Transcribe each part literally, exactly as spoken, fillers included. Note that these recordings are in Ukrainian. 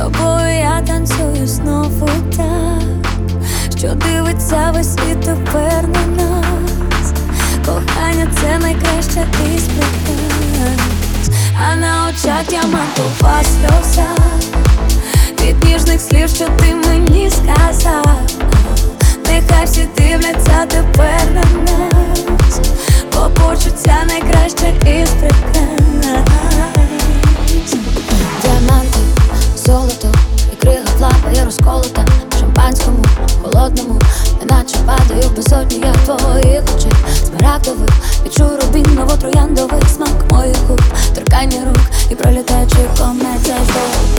тобою я танцюю знову так, що дивиться весь світ тепер на нас. Кохання — це найкраще із прикрас, а на очах діамантова сльоза від ніжних слів, що ти мені сказав. Нехай всі дивляться тепер на нас, бо почуття найкраще із прикрас. Діаманти, золото і крига плаває розколота в шампанському, холодному, неначе падаю в безодні я твоїх очей смарагдових. Відчую рубіново-трояндовий смак моїх губ, торкання рук і пролітаючи комет зайшов.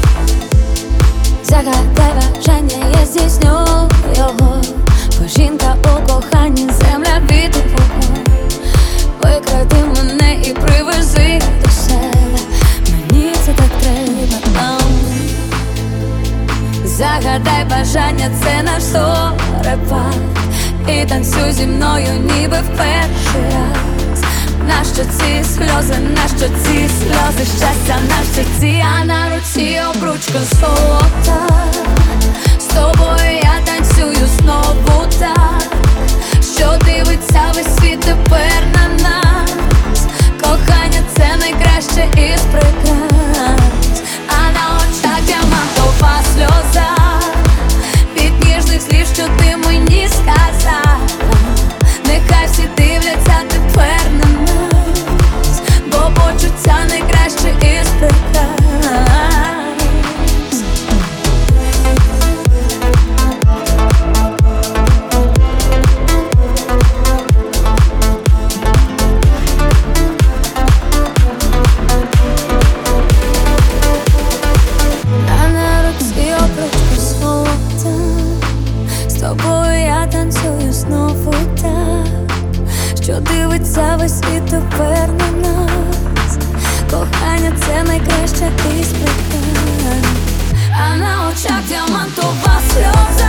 Загадай бажання, я здійсню його, бо жінка у коханні, земля, вітер, вогонь. Викради мене і привези до себе, мені це так треба. Загадай бажання, це наш зорепад, і танцюй зі мною, ніби в перший раз. Нащо ці сльози, нащо ці сльози, щастя на щоці, а на руці обручка золота. З тобою я танцюю знову так, що дивиться весь світ тепер на нас. Кохання — це найкраще із прикрас, а на очах діамантова сльоза від ніжних слів, що ти мені сказав. Нехай всі дивляться тепер на нас, бо почуття найкраще із прикрас. А на руці обручка золота, з тобою я танцюю знову так, що дивиться весь світ тепер на нас. Кохання — це найкраще із прикрас, а на очах діамантова сльоза.